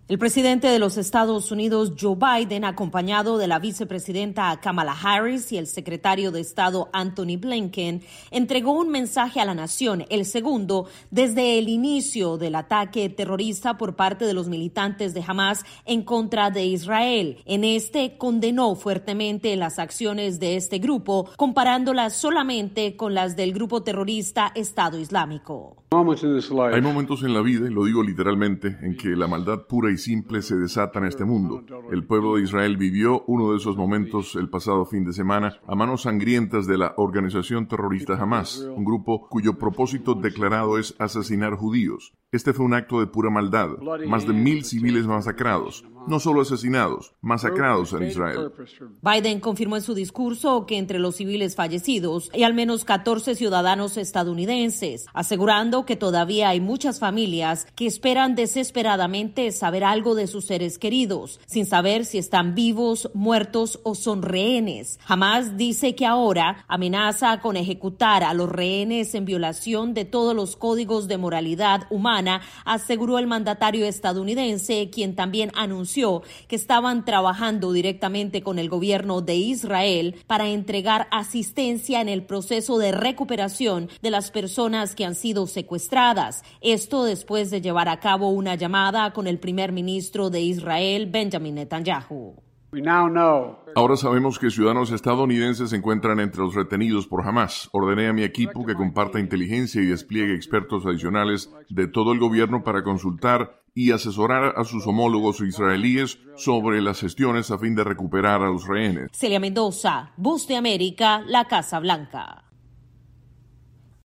El presidente de los Estados Unidos, Joe Biden, acompañado de la vicepresidenta Kamala Harris y el secretario de Estado Antony Blinken, entregó un mensaje a la nación, el segundo desde el inicio del ataque terrorista por parte de los militantes de Hamas en contra de Israel. En este condenó fuertemente las acciones de este grupo, comparándolas solamente con las del grupo terrorista Estado Islámico. Hay momentos en la vida, y lo digo literalmente, en que la maldad pura y simple se desata en este mundo. El pueblo de Israel vivió uno de esos momentos el pasado fin de semana a manos sangrientas de la organización terrorista Hamas, un grupo cuyo propósito declarado es asesinar judíos. Este fue un acto de pura maldad, más de 1,000 civiles masacrados, no solo asesinados, masacrados en Israel. Biden confirmó en su discurso que entre los civiles fallecidos hay al menos 14 ciudadanos estadounidenses, asegurando que todavía hay muchas familias que esperan desesperadamente saber algo de sus seres queridos, sin saber si están vivos, muertos o son rehenes. Hamas dice que ahora amenaza con ejecutar a los rehenes en violación de todos los códigos de moralidad humana, aseguró el mandatario estadounidense, quien también anunció que estaban trabajando directamente con el gobierno de Israel para entregar asistencia en el proceso de recuperación de las personas que han sido secuestradas. Esto después de llevar a cabo una llamada con el primer ministro de Israel, Benjamin Netanyahu. Ahora sabemos que ciudadanos estadounidenses se encuentran entre los retenidos por Hamas. Ordené a mi equipo que comparta inteligencia y despliegue expertos adicionales de todo el gobierno para consultar y asesorar a sus homólogos israelíes sobre las gestiones a fin de recuperar a los rehenes. Celia Mendoza, Voz de América, la Casa Blanca.